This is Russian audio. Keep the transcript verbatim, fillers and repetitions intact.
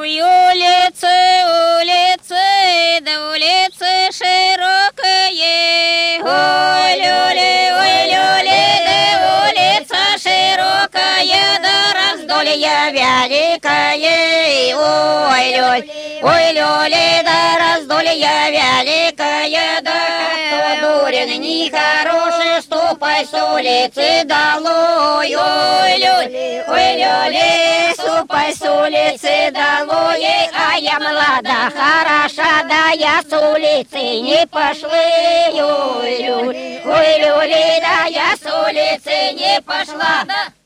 Ой, улицы, улицы, да улицы широкие. Ой, люли, ой, люли, да улица широкая, да раздолье великое. Ой, люль, ой, люли, да раздолье великое, да кто дурен, нехороший, ступай с улицы долой. Ой, люль, ой, люли, ступай с улицы долой. А я молода, хороша, да я с улицы не пошла. Ой, люль, ой, люли, да я с улицы не пошла.